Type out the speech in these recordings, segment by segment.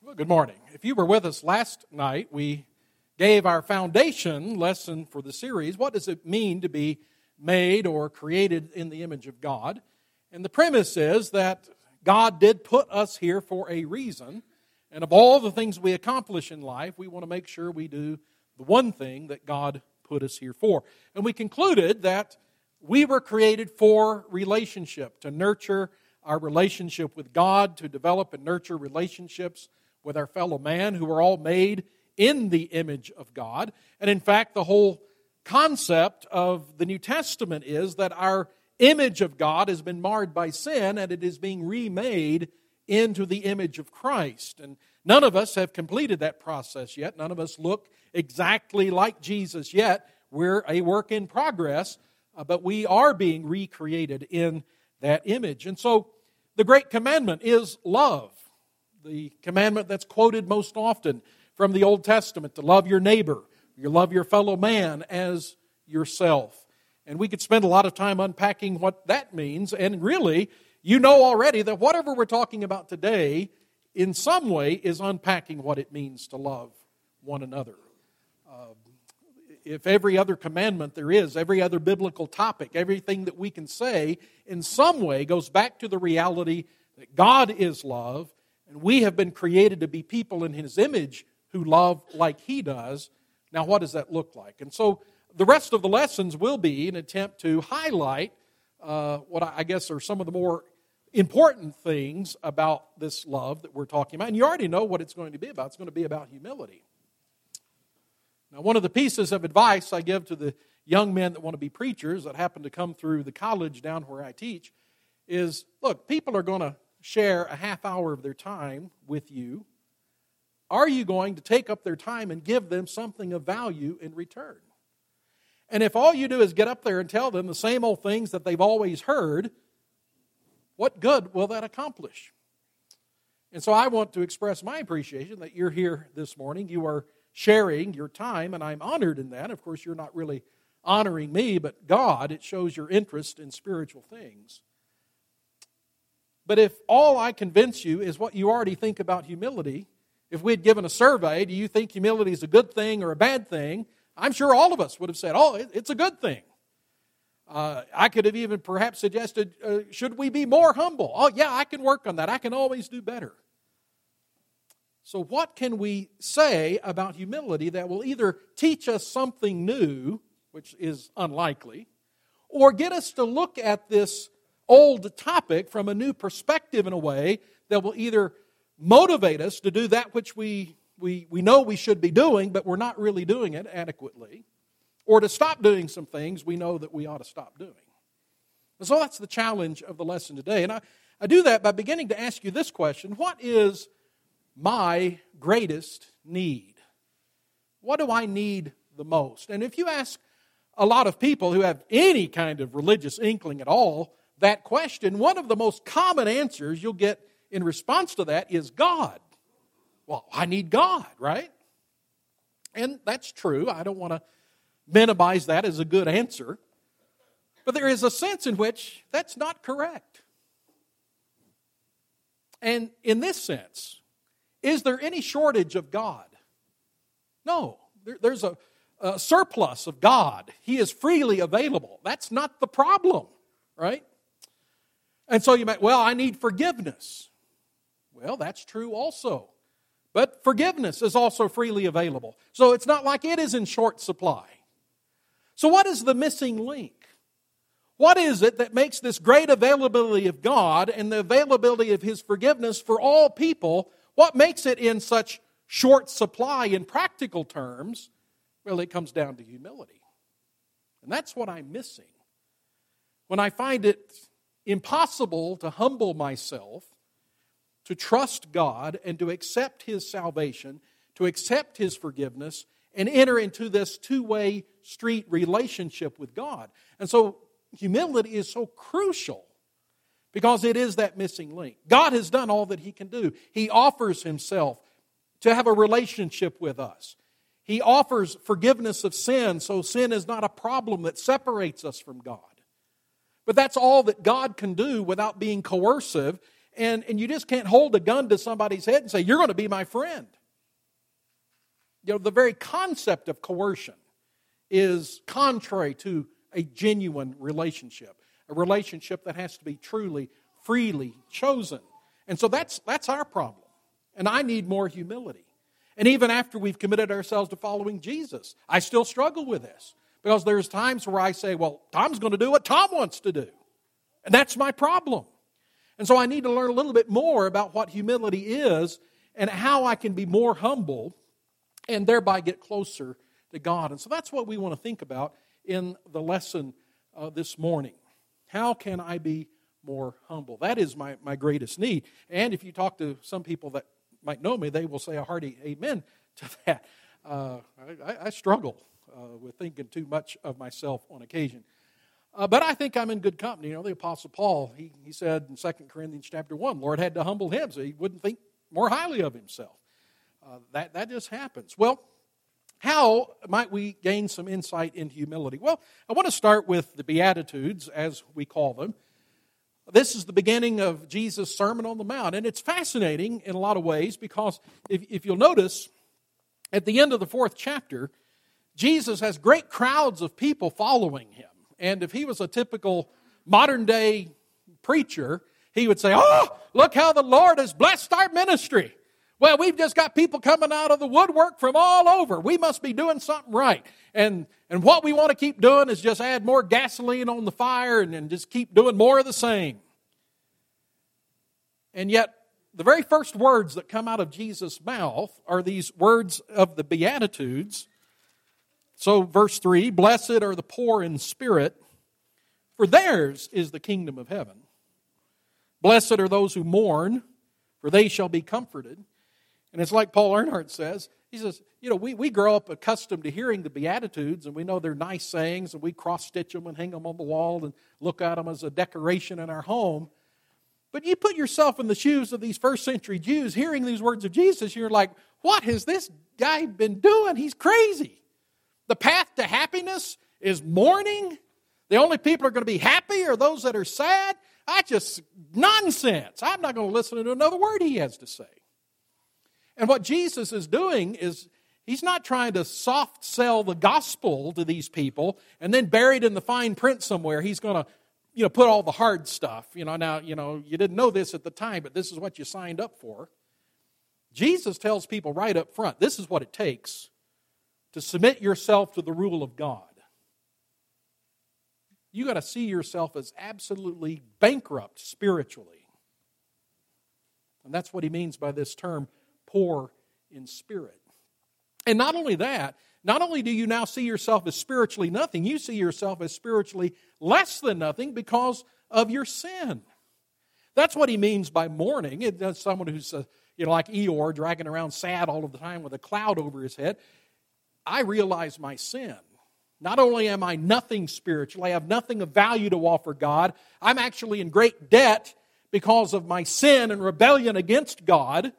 Well, good morning. If you were with us last night, we gave our foundation lesson for the series. What does it mean to be made or created in the image of God? And the premise is that God did put us here for a reason. And of all the things we accomplish in life, we want to make sure we do the one thing that God put us here for. And we concluded that we were created for relationship, to nurture our relationship with God, to develop and nurture relationships with our fellow man, who are all made in the image of God. And in fact, the whole concept of the New Testament is that our image of God has been marred by sin, and it is being remade into the image of Christ. And none of us have completed that process yet. None of us look exactly like Jesus yet. We're a work in progress, but we are being recreated in that image. And so the great commandment is love. The commandment that's quoted most often from the Old Testament, to love your neighbor, you love your fellow man as yourself. And we could spend a lot of time unpacking what that means. And really, you know already that whatever we're talking about today, in some way, is unpacking what it means to love one another. If every other commandment there is, every other biblical topic, everything that we can say, in some way goes back to the reality that God is love, and we have been created to be people in His image who love like He does. Now, what does that look like? And so the rest of the lessons will be an attempt to highlight what I guess are some of the more important things about this love that we're talking about. And you already know what it's going to be about. It's going to be about humility. Now, one of the pieces of advice I give to the young men that want to be preachers that happen to come through the college down where I teach is, look, people are going to share a half hour of their time with you. Are you going to take up their time and give them something of value in return? And if all you do is get up there and tell them the same old things that they've always heard, what good will that accomplish? And so I want to express my appreciation that you're here this morning. You are sharing your time, and I'm honored in that. Of course, you're not really honoring me, but God. It shows your interest in spiritual things. But if all I convince you is what you already think about humility, if we had given a survey, do you think humility is a good thing or a bad thing? I'm sure all of us would have said, oh, it's a good thing. I could have even perhaps suggested, should we be more humble? Oh, yeah, I can work on that. I can always do better. So what can we say about humility that will either teach us something new, which is unlikely, or get us to look at this old topic from a new perspective in a way that will either motivate us to do that which we know we should be doing, but we're not really doing it adequately, or to stop doing some things we know that we ought to stop doing. And so that's the challenge of the lesson today. And I do that by beginning to ask you this question: what is my greatest need? What do I need the most? And if you ask a lot of people who have any kind of religious inkling at all that question, one of the most common answers you'll get in response to that is God. Well, I need God, right? And that's true. I don't want to minimize that as a good answer. But there is a sense in which that's not correct. And in this sense, is there any shortage of God? No. There's a surplus of God. He is freely available. That's not the problem, right? And so you might, well, I need forgiveness. Well, that's true also. But forgiveness is also freely available. So it's not like it is in short supply. So what is the missing link? What is it that makes this great availability of God and the availability of His forgiveness for all people, what makes it in such short supply in practical terms? Well, it comes down to humility. And that's what I'm missing. When I find it impossible to humble myself, to trust God and to accept His salvation, to accept His forgiveness, and enter into this two-way street relationship with God. And so humility is so crucial because it is that missing link. God has done all that He can do. He offers Himself to have a relationship with us. He offers forgiveness of sin, so sin is not a problem that separates us from God. But that's all that God can do without being coercive and you just can't hold a gun to somebody's head and say, you're going to be my friend. The very concept of coercion is contrary to a genuine relationship, a relationship that has to be truly, freely chosen. And so that's our problem. And I need more humility. And even after we've committed ourselves to following Jesus, I still struggle with this. Because there's times where I say, well, Tom's going to do what Tom wants to do. And that's my problem. And so I need to learn a little bit more about what humility is and how I can be more humble and thereby get closer to God. And so that's what we want to think about in the lesson this morning. How can I be more humble? That is my greatest need. And if you talk to some people that might know me, they will say a hearty amen to that. I struggle with thinking too much of myself on occasion. But I think I'm in good company. The Apostle Paul, he said in 2 Corinthians chapter 1, Lord had to humble him so he wouldn't think more highly of himself. That just happens. Well, how might we gain some insight into humility? Well, I want to start with the Beatitudes, as we call them. This is the beginning of Jesus' Sermon on the Mount, and it's fascinating in a lot of ways because if you'll notice, at the end of the 4th chapter, Jesus has great crowds of people following him. And if he was a typical modern-day preacher, he would say, oh, look how the Lord has blessed our ministry. Well, we've just got people coming out of the woodwork from all over. We must be doing something right. And what we want to keep doing is just add more gasoline on the fire and just keep doing more of the same. And yet, the very first words that come out of Jesus' mouth are these words of the Beatitudes. So, verse 3, blessed are the poor in spirit, for theirs is the kingdom of heaven. Blessed are those who mourn, for they shall be comforted. And it's like Paul Earnhardt says, he says, we grow up accustomed to hearing the Beatitudes, and we know they're nice sayings, and we cross-stitch them and hang them on the wall and look at them as a decoration in our home. But you put yourself in the shoes of these first century Jews hearing these words of Jesus, you're like, what has this guy been doing? He's crazy. The path to happiness is mourning. The only people who are going to be happy are those that are sad. Nonsense. I'm not going to listen to another word he has to say. And what Jesus is doing is he's not trying to soft sell the gospel to these people and then buried in the fine print somewhere, he's going to put all the hard stuff. Now, you didn't know this at the time, but this is what you signed up for. Jesus tells people right up front, this is what it takes to submit yourself to the rule of God. You got to see yourself as absolutely bankrupt spiritually. And that's what he means by this term, poor in spirit. And not only that, not only do you now see yourself as spiritually nothing, you see yourself as spiritually less than nothing because of your sin. That's what he means by mourning. It's someone who's like Eeyore, dragging around sad all of the time with a cloud over his head. I realize my sin. Not only am I nothing spiritual, I have nothing of value to offer God, I'm actually in great debt because of my sin and rebellion against God.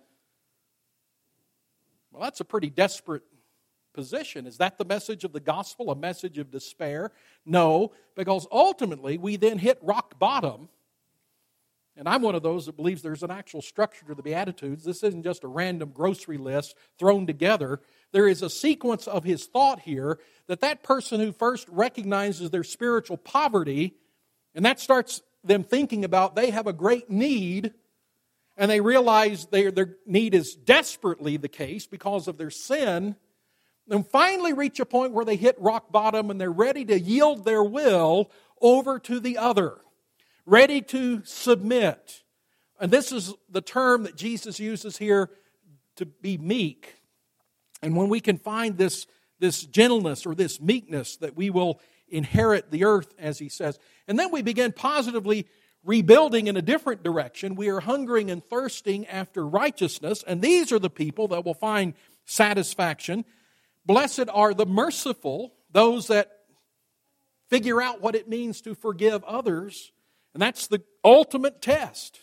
Well, that's a pretty desperate position. Is that the message of the gospel, a message of despair? No, because ultimately we then hit rock bottom. And I'm one of those that believes there's an actual structure to the Beatitudes. This isn't just a random grocery list thrown together. There is a sequence of his thought here that person who first recognizes their spiritual poverty, and that starts them thinking about they have a great need, and they realize their need is desperately the case because of their sin, and finally reach a point where they hit rock bottom and they're ready to yield their will over to the other. Ready to submit. And this is the term that Jesus uses here, to be meek. And when we can find this gentleness or this meekness, that we will inherit the earth, as he says. And then we begin positively rebuilding in a different direction. We are hungering and thirsting after righteousness, and these are the people that will find satisfaction. Blessed are the merciful, those that figure out what it means to forgive others. And that's the ultimate test.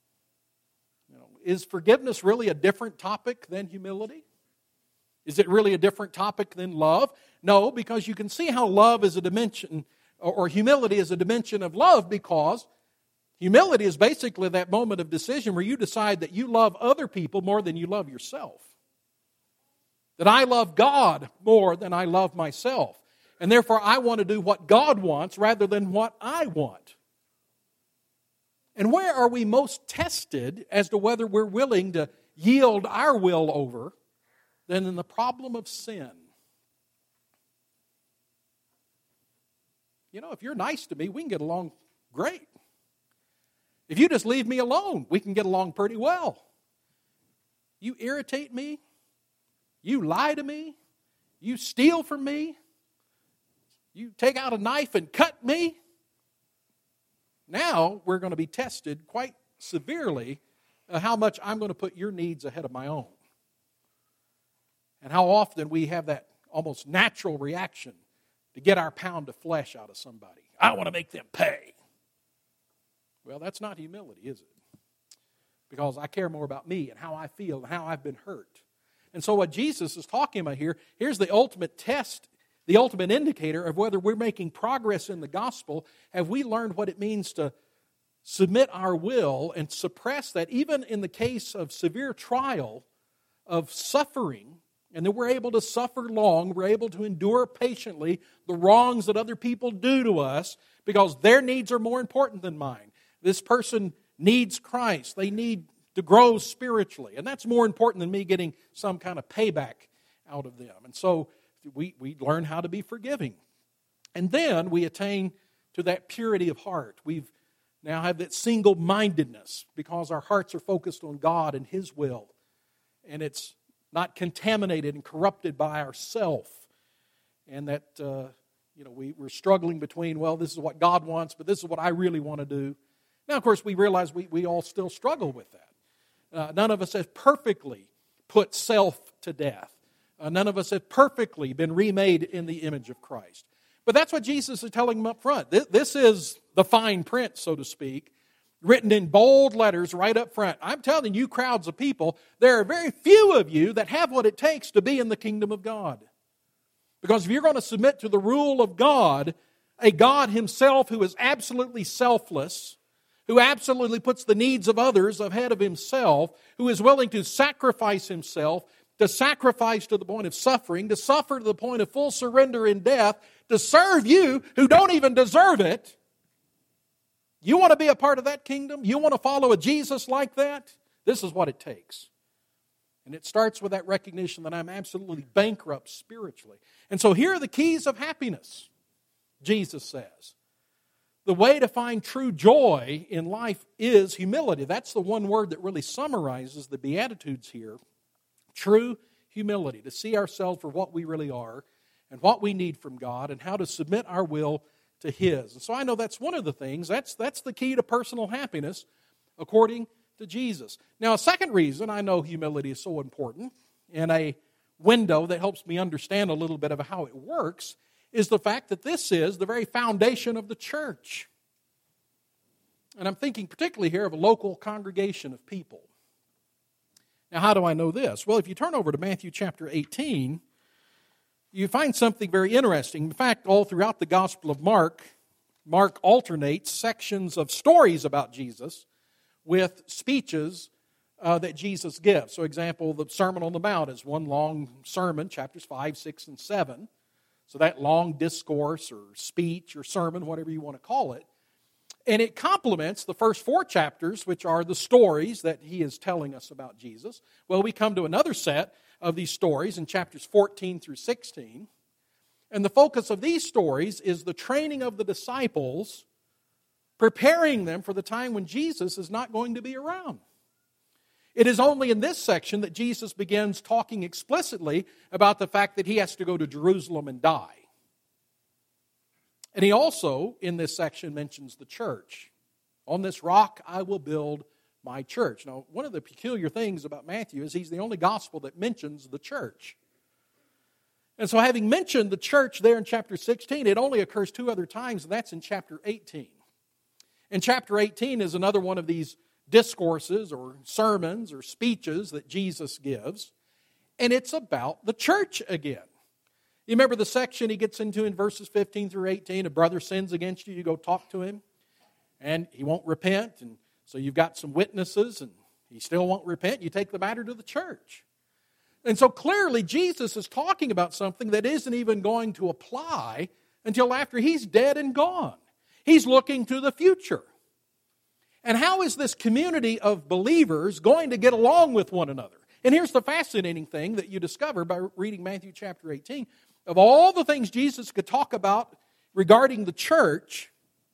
Is forgiveness really a different topic than humility? Is it really a different topic than love? No, because you can see how love is a dimension, or humility is a dimension of love, because Humility is basically that moment of decision where you decide that you love other people more than you love yourself. That I love God more than I love myself. And therefore I want to do what God wants rather than what I want. And where are we most tested as to whether we're willing to yield our will over than in the problem of sin? You know, if you're nice to me, we can get along great. If you just leave me alone, we can get along pretty well. You irritate me, you lie to me, you steal from me, you take out a knife and cut me. Now we're going to be tested quite severely how much I'm going to put your needs ahead of my own. And how often we have that almost natural reaction to get our pound of flesh out of somebody. I want to make them pay. Well, that's not humility, is it? Because I care more about me and how I feel and how I've been hurt. And so what Jesus is talking about here, here's the ultimate test, the ultimate indicator of whether we're making progress in the gospel. Have we learned what it means to submit our will and suppress that, even in the case of severe trial, of suffering, and that we're able to suffer long, we're able to endure patiently the wrongs that other people do to us because their needs are more important than mine. This person needs Christ. They need to grow spiritually. And that's more important than me getting some kind of payback out of them. And so we learn how to be forgiving. And then we attain to that purity of heart. We've now have that single-mindedness because our hearts are focused on God and His will. And it's not contaminated and corrupted by ourself. And that, we're struggling between, well, this is what God wants, but this is what I really want to do. Now, of course, we realize we all still struggle with that. None of us have perfectly put self to death. None of us have perfectly been remade in the image of Christ. But that's what Jesus is telling them up front. This is the fine print, so to speak, written in bold letters right up front. I'm telling you, crowds of people, there are very few of you that have what it takes to be in the kingdom of God. Because if you're going to submit to the rule of God, a God Himself who is absolutely selfless, who absolutely puts the needs of others ahead of Himself, who is willing to sacrifice Himself, to sacrifice to the point of suffering, to suffer to the point of full surrender in death, to serve you who don't even deserve it. You want to be a part of that kingdom? You want to follow a Jesus like that? This is what it takes. And it starts with that recognition that I'm absolutely bankrupt spiritually. And so here are the keys of happiness, Jesus says. The way to find true joy in life is humility. That's the one word that really summarizes the Beatitudes here. True humility, to see ourselves for what we really are and what we need from God and how to submit our will to His. And so I know that's one of the things, that's the key to personal happiness according to Jesus. Now, a second reason I know humility is so important, and a window that helps me understand a little bit of how it works, is the fact that this is the very foundation of the church. And I'm thinking particularly here of a local congregation of people. Now, how do I know this? Well, if you turn over to Matthew chapter 18, you find something very interesting. In fact, all throughout the Gospel of Mark, Mark alternates sections of stories about Jesus with speeches that Jesus gives. So, example, the Sermon on the Mount is one long sermon, chapters 5, 6, and 7. So that long discourse or speech or sermon, whatever you want to call it. And it complements the first 4 chapters, which are the stories that He is telling us about Jesus. Well, we come to another set of these stories in chapters 14 through 16. And the focus of these stories is the training of the disciples, preparing them for the time when Jesus is not going to be around. It is only in this section that Jesus begins talking explicitly about the fact that He has to go to Jerusalem and die. And He also, in this section, mentions the church. On this rock I will build my church. Now, one of the peculiar things about Matthew is he's the only gospel that mentions the church. And so having mentioned the church there in chapter 16, it only occurs 2 other times, and that's in chapter 18. And chapter 18 is another one of these discourses or sermons or speeches that Jesus gives, and it's about the church again. You remember the section He gets into in verses 15 through 18, a brother sins against you, you go talk to him. and he won't repent, and so you've got some witnesses, and he still won't repent, you take the matter to the church. And so clearly Jesus is talking about something that isn't even going to apply until after he's dead and gone. He's looking to the future. And how is this community of believers going to get along with one another? And here's the fascinating thing that you discover by reading Matthew chapter 18. Of all the things Jesus could talk about regarding the church,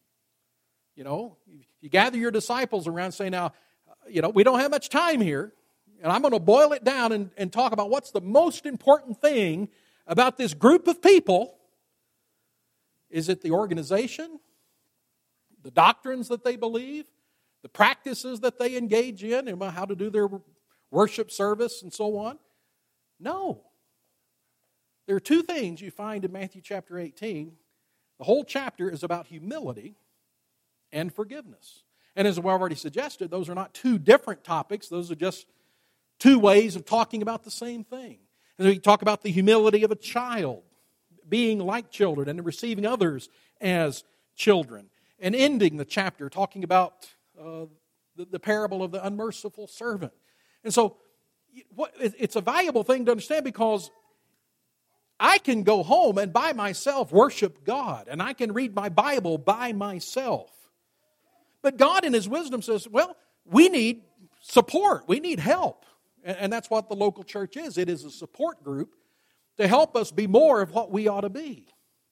you gather your disciples around and say, now, we don't have much time here, and I'm going to boil it down and talk about what's the most important thing about this group of people. Is it the organization, the doctrines that they believe, the practices that they engage in, and how to do their worship service and so on? No. There are two things you find in Matthew chapter 18. The whole chapter is about humility and forgiveness. And as we've already suggested, those are not two different topics. Those are just two ways of talking about the same thing. And we talk about the humility of a child, being like children and receiving others as children. And ending the chapter talking about the parable of the unmerciful servant. And so it's a valuable thing to understand, because I can go home and by myself worship God, and I can read my Bible by myself. But God in His wisdom says, well, we need support. We need help. And that's what the local church is. It is a support group to help us be more of what we ought to be.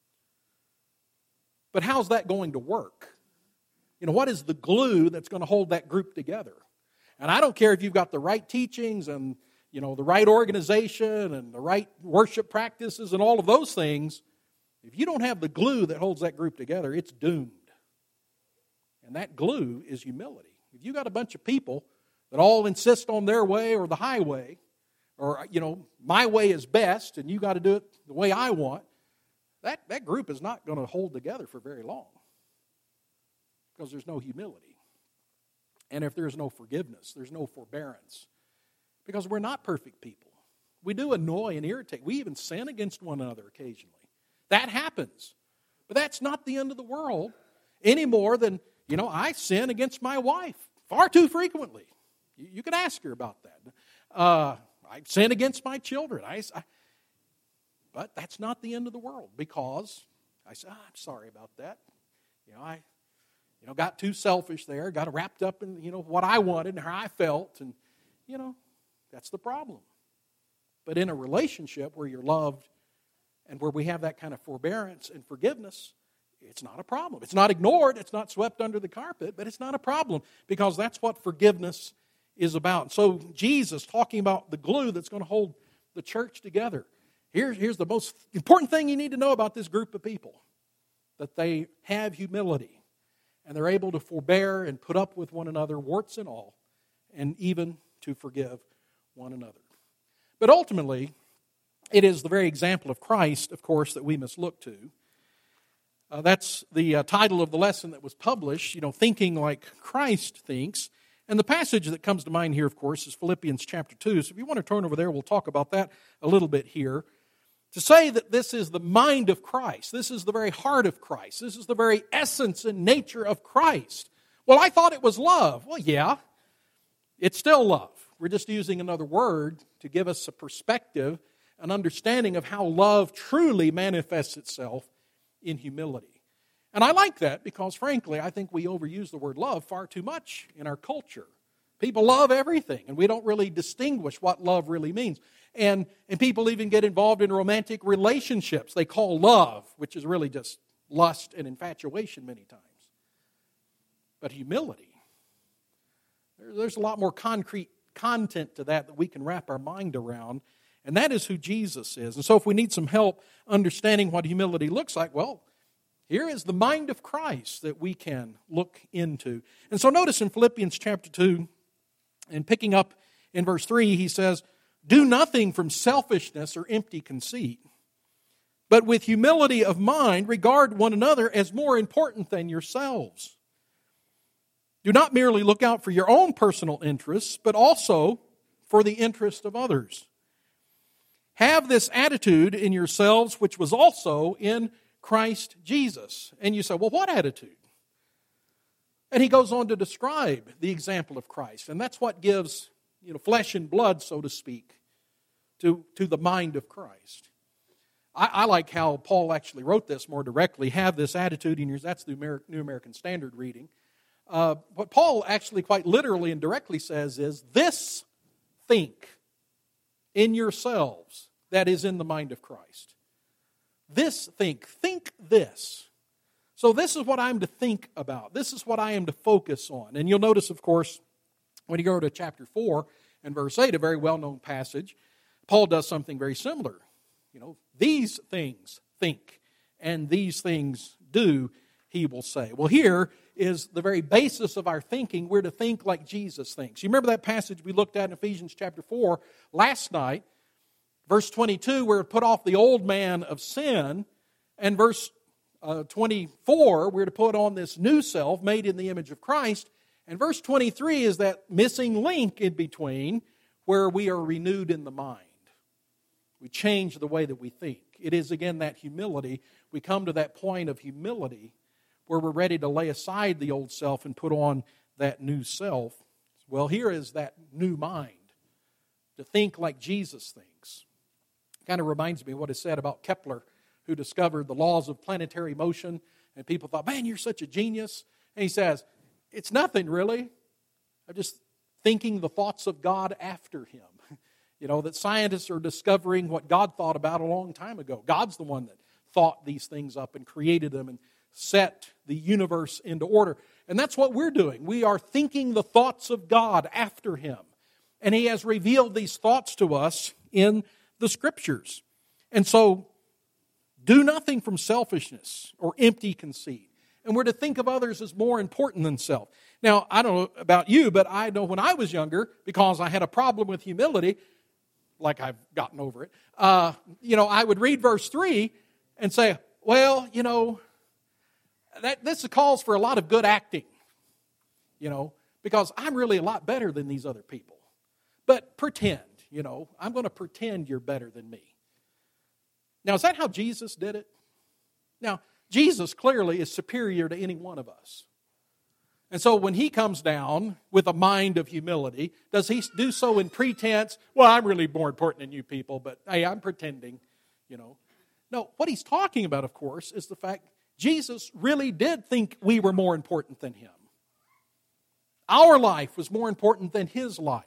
But how's that going to work? What is the glue that's going to hold that group together? And I don't care if you've got the right teachings and, the right organization and the right worship practices and all of those things. If you don't have the glue that holds that group together, it's doomed. And that glue is humility. If you got a bunch of people that all insist on their way or the highway, or, my way is best and you got to do it the way I want, that group is not going to hold together for very long. Because there's no humility. And if there's no forgiveness, there's no forbearance. Because we're not perfect people. We do annoy and irritate. We even sin against one another occasionally. That happens. But that's not the end of the world any more than, I sin against my wife far too frequently. You can ask her about that. I sin against my children. But that's not the end of the world, because I say, I'm sorry about that. I got too selfish there, got wrapped up in, what I wanted and how I felt, and, that's the problem. But in a relationship where you're loved and where we have that kind of forbearance and forgiveness, it's not a problem. It's not ignored, it's not swept under the carpet, but it's not a problem, because that's what forgiveness is about. So Jesus, talking about the glue that's going to hold the church together. Here's the most important thing you need to know about this group of people. That they have humility. And they're able to forbear and put up with one another, warts and all, and even to forgive one another. But ultimately, it is the very example of Christ, of course, that we must look to. That's the title of the lesson that was published, Thinking Like Christ Thinks. And the passage that comes to mind here, of course, is Philippians chapter 2. So if you want to turn over there, we'll talk about that a little bit here. To say that this is the mind of Christ, this is the very heart of Christ, this is the very essence and nature of Christ. Well, I thought it was love. Well, yeah, it's still love. We're just using another word to give us a perspective, an understanding of how love truly manifests itself in humility. And I like that because, frankly, I think we overuse the word love far too much in our culture. People love everything, and we don't really distinguish what love really means. And people even get involved in romantic relationships they call love, which is really just lust and infatuation many times. But humility, there's a lot more concrete content to that we can wrap our mind around, and that is who Jesus is. And so if we need some help understanding what humility looks like, well, here is the mind of Christ that we can look into. And so notice in Philippians chapter 2, and picking up in verse 3, he says, "Do nothing from selfishness or empty conceit, but with humility of mind regard one another as more important than yourselves. Do not merely look out for your own personal interests, but also for the interest of others. Have this attitude in yourselves, which was also in Christ Jesus." And you say, well, what attitude? And he goes on to describe the example of Christ. And that's what gives, flesh and blood, so to speak, to the mind of Christ. I like how Paul actually wrote this more directly. Have this attitude in yours. That's the New American Standard reading. What Paul actually quite literally and directly says is, this think in yourselves that is in the mind of Christ. This think this. So this is what I'm to think about. This is what I am to focus on. And you'll notice, of course, when you go to chapter 4 and verse 8, a very well-known passage, Paul does something very similar. These things think, and these things do, he will say. Well, here is the very basis of our thinking. We're to think like Jesus thinks. You remember that passage we looked at in Ephesians chapter 4 last night? Verse 22, we're to put off the old man of sin. And verse 24, we're to put on this new self made in the image of Christ. And verse 23 is that missing link in between where we are renewed in the mind. We change the way that we think. It is, again, that humility. We come to that point of humility where we're ready to lay aside the old self and put on that new self. Well, here is that new mind, to think like Jesus thinks. Kind of reminds me of what is said about Kepler, who discovered the laws of planetary motion, and people thought, man, you're such a genius. And he says, it's nothing really. I'm just thinking the thoughts of God after him. That scientists are discovering what God thought about a long time ago. God's the one that thought these things up and created them and set the universe into order. And that's what we're doing. We are thinking the thoughts of God after him. And he has revealed these thoughts to us in the Scriptures. And so, do nothing from selfishness or empty conceit. And we're to think of others as more important than self. Now, I don't know about you, but I know when I was younger, because I had a problem with humility, like I've gotten over it, I would read verse 3 and say, well, this calls for a lot of good acting, because I'm really a lot better than these other people. But pretend, I'm going to pretend you're better than me. Now, is that how Jesus did it? Now, Jesus clearly is superior to any one of us. And so when he comes down with a mind of humility, does he do so in pretense? Well, I'm really more important than you people, but hey, I'm pretending, No, what he's talking about, of course, is the fact Jesus really did think we were more important than him. Our life was more important than his life.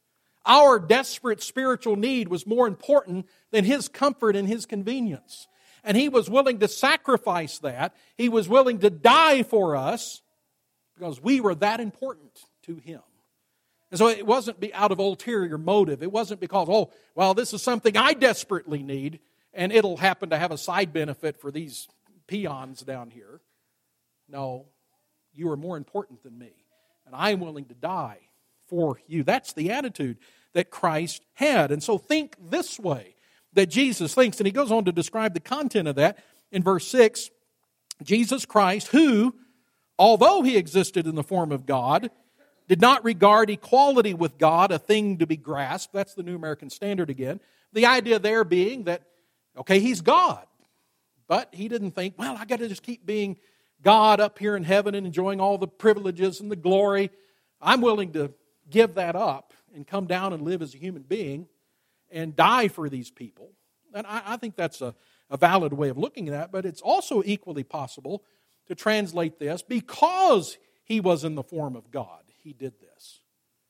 Our desperate spiritual need was more important than his comfort and his convenience. And he was willing to sacrifice that. He was willing to die for us because we were that important to him. And so it wasn't out of ulterior motive. It wasn't because, this is something I desperately need, and it'll happen to have a side benefit for these peons down here. No, you are more important than me, and I'm willing to die for you. That's the attitude that Christ had. And so think this way, that Jesus thinks. And he goes on to describe the content of that in verse 6. Jesus Christ, who, although he existed in the form of God, did not regard equality with God a thing to be grasped. That's the New American Standard again. The idea there being that, he's God. But he didn't think, I got to just keep being God up here in heaven and enjoying all the privileges and the glory. I'm willing to give that up and come down and live as a human being and die for these people. And I think that's a valid way of looking at that, but it's also equally possible to translate this, because he was in the form of God, he did this.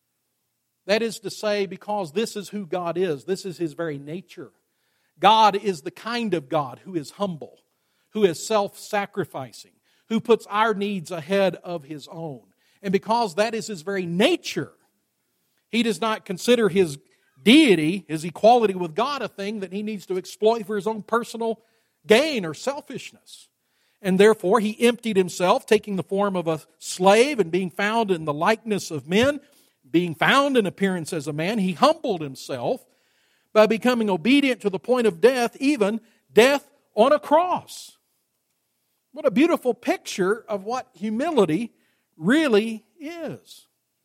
That is to say, because this is who God is, this is his very nature. God is the kind of God who is humble, who is self-sacrificing, who puts our needs ahead of his own. And because that is his very nature, he does not consider his deity, his equality with God, a thing that he needs to exploit for his own personal gain or selfishness. And therefore, he emptied himself, taking the form of a slave and being found in the likeness of men, being found in appearance as a man. He humbled himself by becoming obedient to the point of death, even death on a cross. What a beautiful picture of what humility really is.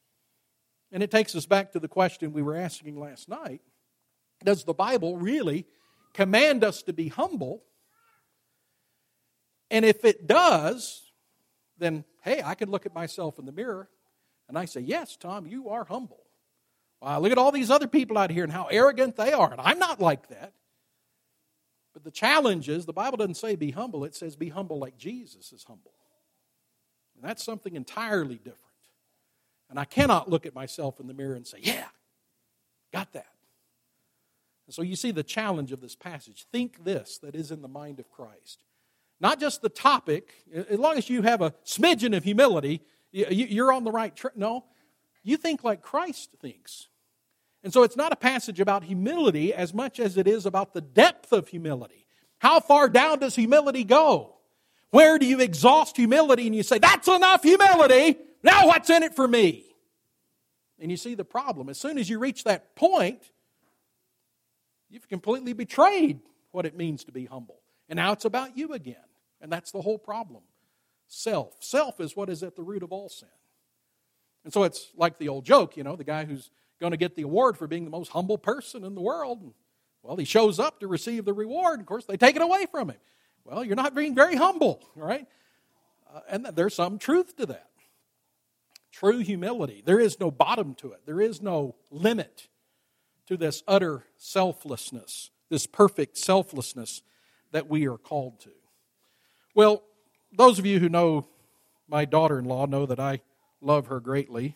And it takes us back to the question we were asking last night. Does the Bible really command us to be humble? And if it does, then, hey, I can look at myself in the mirror and I say, yes, Tom, you are humble. Wow, look at all these other people out here and how arrogant they are, and I'm not like that. But the challenge is, the Bible doesn't say be humble, it says be humble like Jesus is humble. And that's something entirely different. And I cannot look at myself in the mirror and say, yeah, got that. And so you see the challenge of this passage. Think this that is in the mind of Christ. Not just the topic. As long as you have a smidgen of humility, you're on the right track. No, you think like Christ thinks. And so it's not a passage about humility as much as it is about the depth of humility. How far down does humility go? Where do you exhaust humility and you say, that's enough humility, now what's in it for me? And you see the problem. As soon as you reach that point, you've completely betrayed what it means to be humble. And now it's about you again. And that's the whole problem. Self. Self is what is at the root of all sin. And so it's like the old joke, the guy who's going to get the award for being the most humble person in the world. And, well, he shows up to receive the reward. Of course, they take it away from him. Well, you're not being very humble, all right? And there's some truth to that. True humility. There is no bottom to it. There is no limit to this utter selflessness, this perfect selflessness that we are called to. Well, those of you who know my daughter-in-law know that I love her greatly.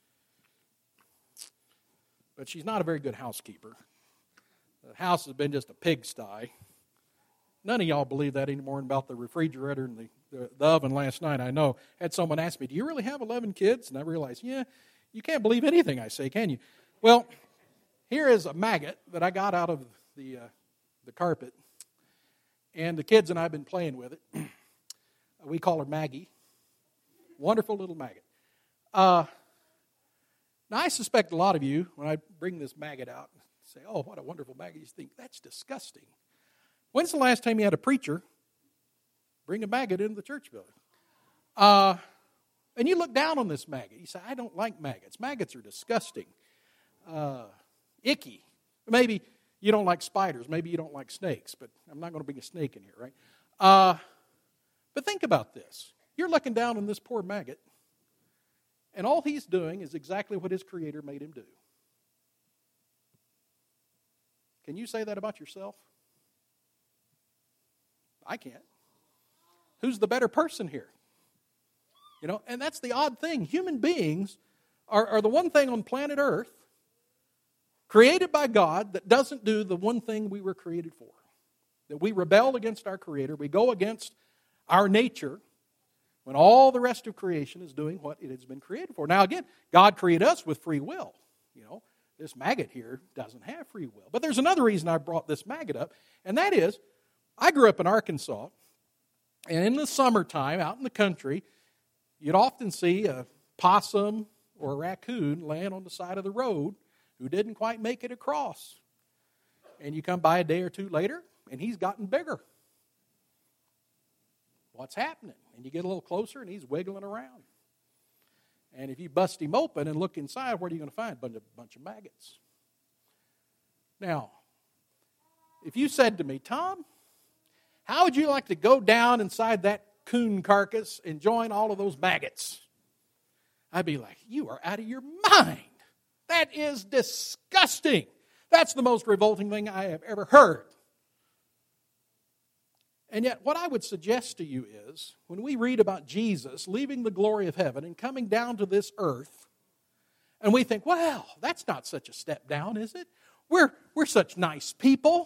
But she's not a very good housekeeper. The house has been just a pigsty. None of y'all believe that anymore about the refrigerator and the oven last night, I know. Had someone ask me, do you really have 11 kids? And I realized, yeah, you can't believe anything I say, can you? Well, here is a maggot that I got out of the carpet. And the kids and I have been playing with it. We call her Maggie. Wonderful little maggot. Now, I suspect a lot of you, when I bring this maggot out, say, oh, what a wonderful maggot, you think, that's disgusting. When's the last time you had a preacher bring a maggot into the church building? And you look down on this maggot. You say, I don't like maggots. Maggots are disgusting. Icky. Maybe you don't like spiders. Maybe you don't like snakes. But I'm not going to bring a snake in here, right? But think about this. You're looking down on this poor maggot, and all he's doing is exactly what his Creator made him do. Can you say that about yourself? I can't. Who's the better person here? And that's the odd thing. Human beings are the one thing on planet Earth created by God that doesn't do the one thing we were created for. That we rebel against our Creator. We go against our nature when all the rest of creation is doing what it has been created for. Now again, God created us with free will. This maggot here doesn't have free will. But there's another reason I brought this maggot up, and that is, I grew up in Arkansas, and in the summertime, out in the country, you'd often see a possum or a raccoon laying on the side of the road who didn't quite make it across. And you come by a day or two later, and he's gotten bigger. What's happening? And you get a little closer, and he's wiggling around. And if you bust him open and look inside, what are you going to find? A bunch of maggots. Now, if you said to me, Tom, how would you like to go down inside that coon carcass and join all of those maggots? I'd be like, you are out of your mind. That is disgusting. That's the most revolting thing I have ever heard. And yet, what I would suggest to you is, when we read about Jesus leaving the glory of heaven and coming down to this earth, and we think, well, that's not such a step down, is it? We're such nice people.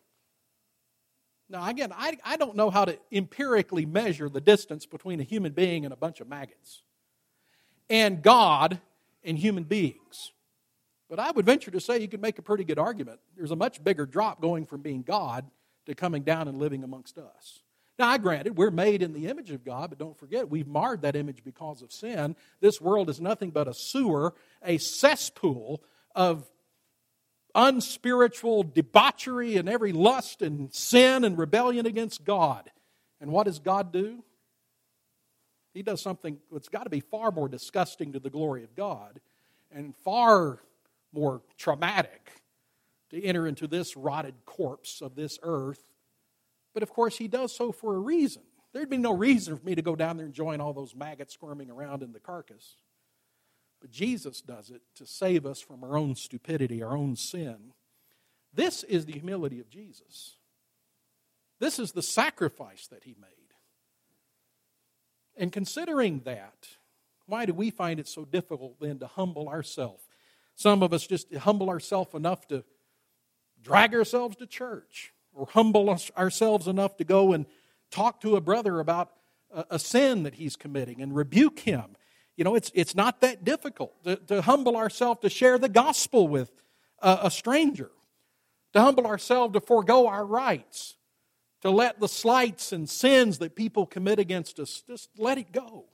Now, again, I don't know how to empirically measure the distance between a human being and a bunch of maggots, and God and human beings. But I would venture to say you could make a pretty good argument. There's a much bigger drop going from being God to coming down and living amongst us. Now, granted, we're made in the image of God, but don't forget, we've marred that image because of sin. This world is nothing but a sewer, a cesspool of unspiritual debauchery and every lust and sin and rebellion against God. And what does God do? He does something that's got to be far more disgusting to the glory of God and far more traumatic to enter into this rotted corpse of this earth. But of course, He does so for a reason. There'd be no reason for me to go down there and join all those maggots squirming around in the carcass. But Jesus does it to save us from our own stupidity, our own sin. This is the humility of Jesus. This is the sacrifice that He made. And considering that, why do we find it so difficult then to humble ourselves? Some of us just humble ourselves enough to drag ourselves to church, or humble ourselves enough to go and talk to a brother about a sin that he's committing and rebuke him. You know, it's not that difficult to humble ourselves to share the gospel with a stranger, to humble ourselves to forego our rights, to let the slights and sins that people commit against us, just let it go.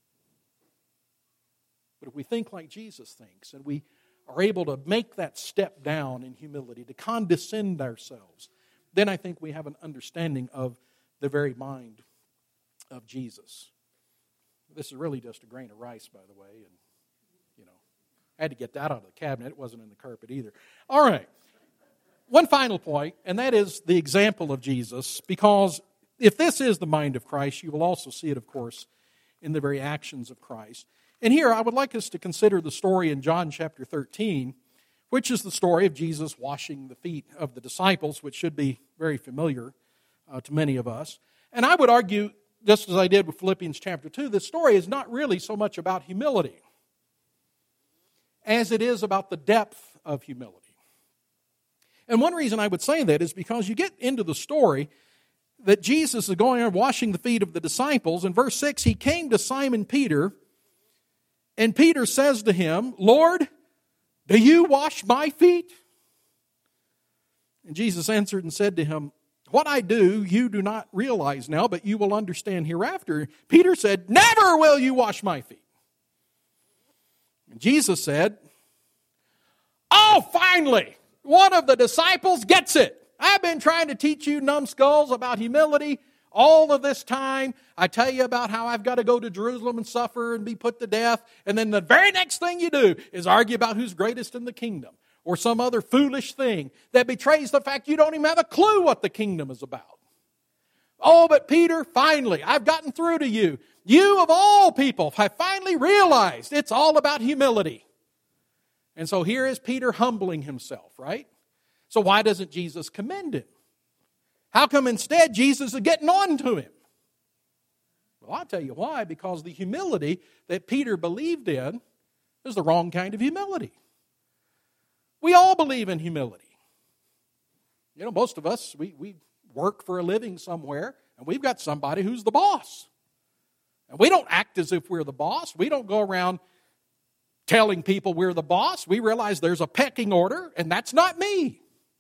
But if we think like Jesus thinks, and we are able to make that step down in humility, to condescend ourselves, then I think we have an understanding of the very mind of Jesus. This is really just a grain of rice, by the way, and, you know, I had to get that out of the cabinet. It wasn't in the carpet either. All right. One final point, and that is the example of Jesus, because if this is the mind of Christ, you will also see it, of course, in the very actions of Christ. And here I would like us to consider the story in John chapter 13, which is the story of Jesus washing the feet of the disciples, which should be very familiar to many of us. And I would argue, just as I did with Philippians chapter 2, this story is not really so much about humility as it is about the depth of humility. And one reason I would say that is because you get into the story that Jesus is going on washing the feet of the disciples. In verse 6, He came to Simon Peter, and Peter says to Him, "Lord, do you wash my feet?" And Jesus answered and said to him, "What I do you do not realize now, but you will understand hereafter." Peter said, "Never will you wash my feet." And Jesus said, "Oh, finally, one of the disciples gets it. I've been trying to teach you numbskulls about humility all of this time. I tell you about how I've got to go to Jerusalem and suffer and be put to death. And then the very next thing you do is argue about who's greatest in the kingdom, or some other foolish thing that betrays the fact you don't even have a clue what the kingdom is about. Oh, but Peter, finally, I've gotten through to you. You of all people have finally realized it's all about humility." And so here is Peter humbling himself, right? So why doesn't Jesus commend him? How come instead Jesus is getting on to him? Well, I'll tell you why. Because the humility that Peter believed in is the wrong kind of humility. We all believe in humility. You know, most of us, we work for a living somewhere, and we've got somebody who's the boss. And we don't act as if we're the boss. We don't go around telling people we're the boss. We realize there's a pecking order, and that's not me.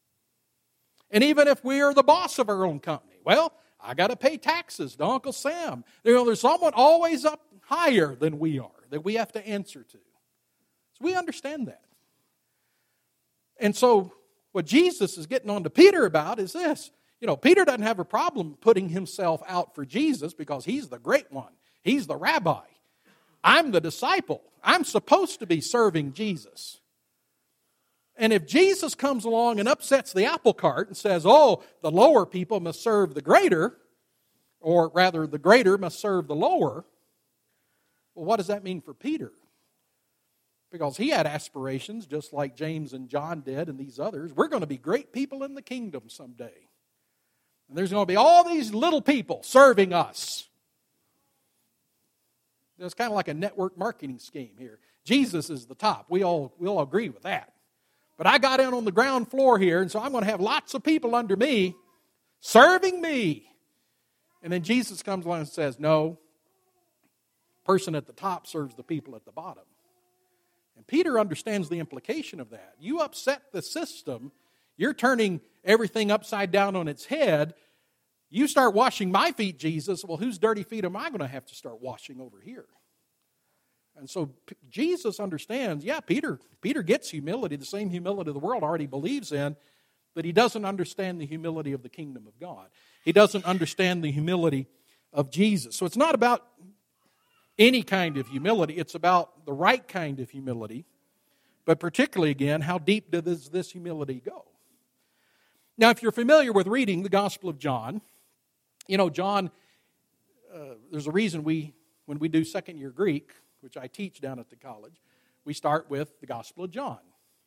And even if we are the boss of our own company, well, I got to pay taxes to Uncle Sam. You know, there's someone always up higher than we are that we have to answer to. So we understand that. And so what Jesus is getting on to Peter about is this. You know, Peter doesn't have a problem putting himself out for Jesus because he's the great one. He's the rabbi. I'm the disciple. I'm supposed to be serving Jesus. And if Jesus comes along and upsets the apple cart and says, "Oh, the lower people must serve the greater," or rather the greater must serve the lower, well, what does that mean for Peter? Because he had aspirations just like James and John did and these others. We're going to be great people in the kingdom someday. And there's going to be all these little people serving us. It's kind of like a network marketing scheme here. Jesus is the top. We all agree with that. But I got in on the ground floor here, and so I'm going to have lots of people under me serving me. And then Jesus comes along and says, "No, person at the top serves the people at the bottom." And Peter understands the implication of that. You upset the system. You're turning everything upside down on its head. You start washing my feet, Jesus. Well, whose dirty feet am I going to have to start washing over here? And so Jesus understands, yeah, Peter gets humility, the same humility the world already believes in, but he doesn't understand the humility of the kingdom of God. He doesn't understand the humility of Jesus. So it's not about any kind of humility. It's about the right kind of humility. But particularly, again, how deep does this humility go? Now, if you're familiar with reading the Gospel of John, you know, John there's a reason when we do second year Greek, which I teach down at the college, we start with the Gospel of John.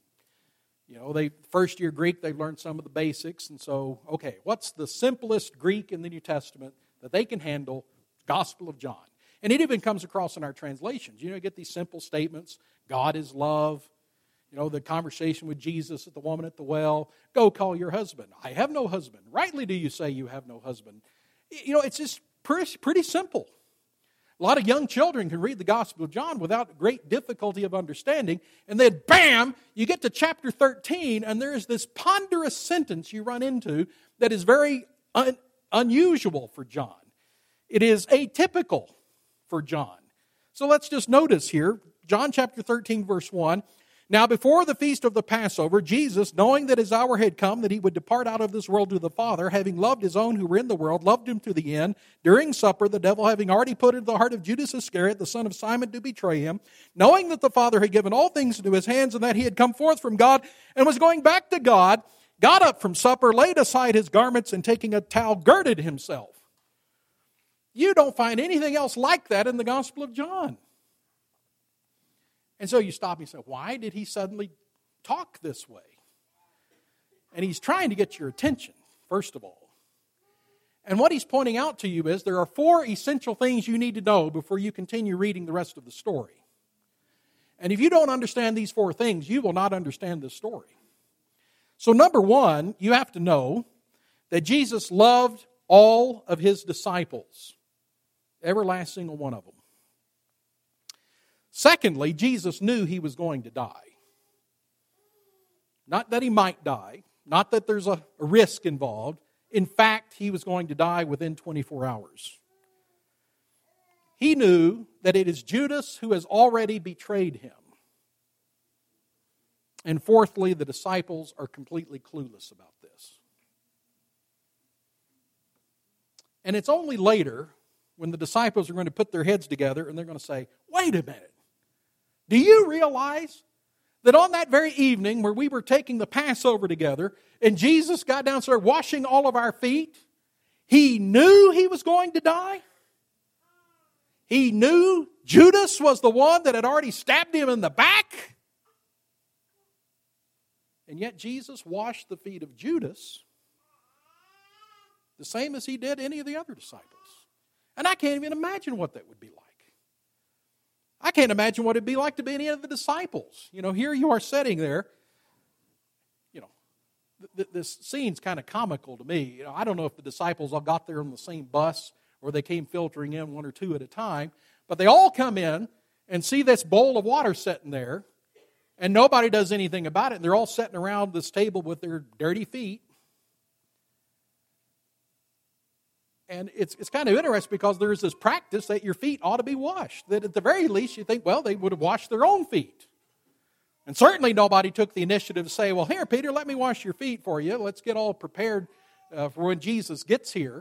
First year Greek, they've learned some of the basics, and so, okay, what's the simplest Greek in the New Testament that they can handle? Gospel of John. And it even comes across in our translations. You get these simple statements. God is love. The conversation with Jesus at the woman at the well. Go call your husband. I have no husband. Rightly do you say you have no husband. It's just pretty simple. A lot of young children can read the Gospel of John without great difficulty of understanding. And then, bam, you get to chapter 13, and there's this ponderous sentence you run into that is very unusual for John. It is atypical for John. So let's just notice here, John chapter 13, verse 1. Now before the feast of the Passover, Jesus, knowing that his hour had come, that he would depart out of this world to the Father, having loved his own who were in the world, loved him to the end. During supper, the devil having already put into the heart of Judas Iscariot, the son of Simon, to betray him, knowing that the Father had given all things into his hands, and that he had come forth from God, and was going back to God, got up from supper, laid aside his garments, and taking a towel, girded himself. You don't find anything else like that in the Gospel of John. And so you stop and you say, why did he suddenly talk this way? And he's trying to get your attention, first of all. And what he's pointing out to you is there are 4 essential things you need to know before you continue reading the rest of the story. And if you don't understand these 4 things, you will not understand this story. So number 1, you have to know that Jesus loved all of his disciples. Every last single one of them. Secondly, Jesus knew he was going to die. Not that he might die. Not that there's a risk involved. In fact, he was going to die within 24 hours. He knew that it is Judas who has already betrayed him. And fourthly, the disciples are completely clueless about this. And it's only later when the disciples are going to put their heads together and they're going to say, wait a minute. Do you realize that on that very evening where we were taking the Passover together and Jesus got down and started washing all of our feet, he knew he was going to die? He knew Judas was the one that had already stabbed him in the back? And yet Jesus washed the feet of Judas the same as he did any of the other disciples. And I can't even imagine what that would be like. I can't imagine what it'd be like to be any of the disciples. Here you are sitting there. This scene's kind of comical to me. I don't know if the disciples all got there on the same bus or they came filtering in 1 or 2 at a time. But they all come in and see this bowl of water sitting there. And nobody does anything about it. And they're all sitting around this table with their dirty feet. And it's kind of interesting because there's this practice that your feet ought to be washed. That at the very least you think, well, they would have washed their own feet. And certainly nobody took the initiative to say, well, here, Peter, let me wash your feet for you. Let's get all prepared for when Jesus gets here.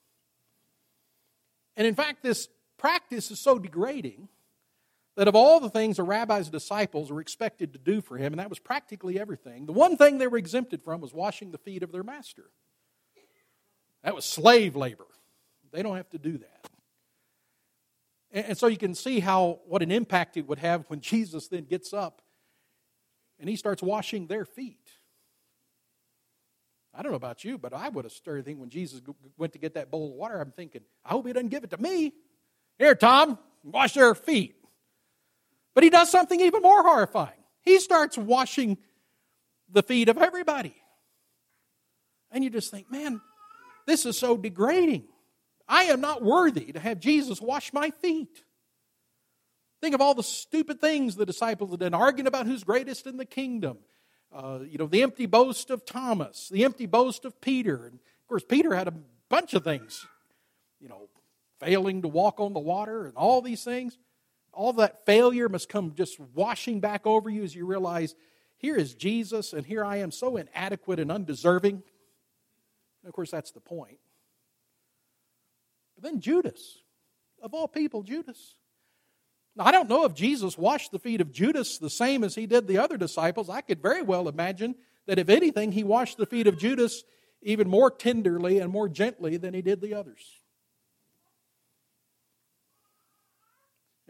And in fact, this practice is so degrading that of all the things a rabbi's disciples were expected to do for him, and that was practically everything, the one thing they were exempted from was washing the feet of their master. That was slave labor. They don't have to do that. And so you can see what an impact it would have when Jesus then gets up and he starts washing their feet. I don't know about you, but I would have started thinking when Jesus went to get that bowl of water, I'm thinking, I hope he doesn't give it to me. Here, Tom, wash their feet. But he does something even more horrifying. He starts washing the feet of everybody. And you just think, man, this is so degrading. I am not worthy to have Jesus wash my feet. Think of all the stupid things the disciples had done, arguing about who's greatest in the kingdom. The empty boast of Thomas, the empty boast of Peter. And of course, Peter had a bunch of things, failing to walk on the water and all these things. All that failure must come just washing back over you as you realize, here is Jesus and here I am so inadequate and undeserving. And of course, that's the point. But then Judas, of all people, Judas. Now, I don't know if Jesus washed the feet of Judas the same as he did the other disciples. I could very well imagine that if anything, he washed the feet of Judas even more tenderly and more gently than he did the others.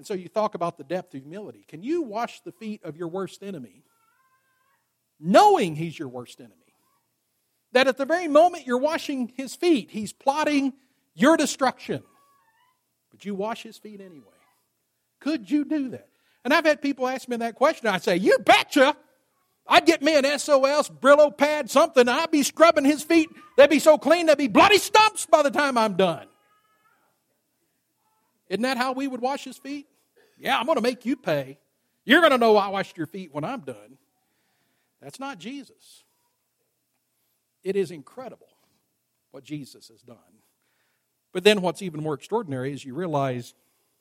And so you talk about the depth of humility. Can you wash the feet of your worst enemy, knowing he's your worst enemy? That at the very moment you're washing his feet, he's plotting your destruction. But you wash his feet anyway. Could you do that? And I've had people ask me that question. I say, you betcha. I'd get me an SOS, Brillo pad, something, and I'd be scrubbing his feet. They'd be so clean, they'd be bloody stumps by the time I'm done. Isn't that how we would wash his feet? Yeah, I'm going to make you pay. You're going to know I washed your feet when I'm done. That's not Jesus. It is incredible what Jesus has done. But then what's even more extraordinary is you realize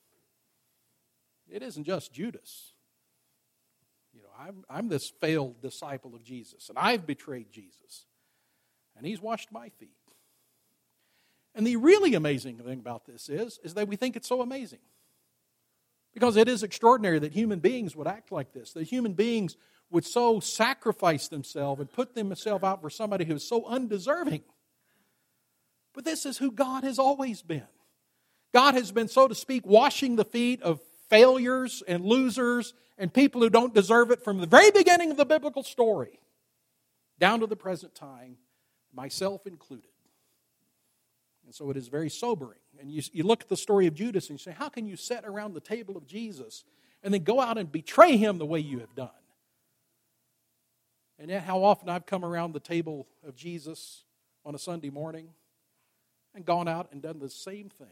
it isn't just Judas. You know, I'm this failed disciple of Jesus, and I've betrayed Jesus, and he's washed my feet. And the really amazing thing about this is that we think it's so amazing. Because it is extraordinary that human beings would act like this, that human beings would so sacrifice themselves and put themselves out for somebody who is so undeserving. But this is who God has always been. God has been, so to speak, washing the feet of failures and losers and people who don't deserve it from the very beginning of the biblical story down to the present time, myself included. And so it is very sobering. And you look at the story of Judas and you say, how can you sit around the table of Jesus and then go out and betray him the way you have done? And yet how often I've come around the table of Jesus on a Sunday morning and gone out and done the same thing.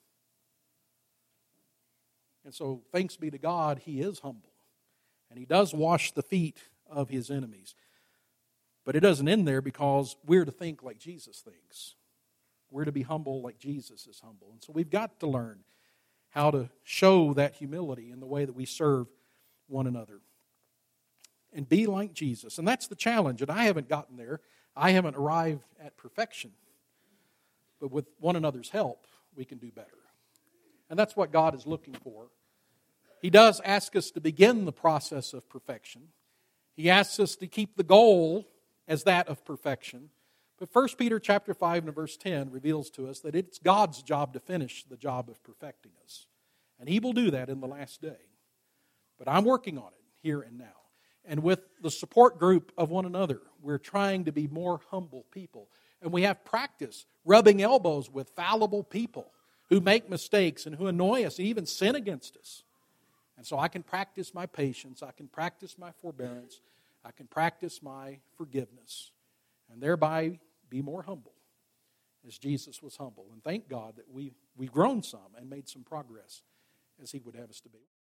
And so thanks be to God, he is humble. And he does wash the feet of his enemies. But it doesn't end there, because we're to think like Jesus thinks. We're to be humble like Jesus is humble. And so we've got to learn how to show that humility in the way that we serve one another. And be like Jesus. And that's the challenge. And I haven't gotten there. I haven't arrived at perfection. But with one another's help, we can do better. And that's what God is looking for. He does ask us to begin the process of perfection. He asks us to keep the goal as that of perfection. But 1 Peter chapter 5 and verse 10 reveals to us that it's God's job to finish the job of perfecting us. And he will do that in the last day. But I'm working on it here and now. And with the support group of one another, we're trying to be more humble people. And we have practice rubbing elbows with fallible people who make mistakes and who annoy us and even sin against us. And so I can practice my patience, I can practice my forbearance, I can practice my forgiveness, and thereby be more humble as Jesus was humble. And thank God that we've grown some and made some progress as he would have us to be.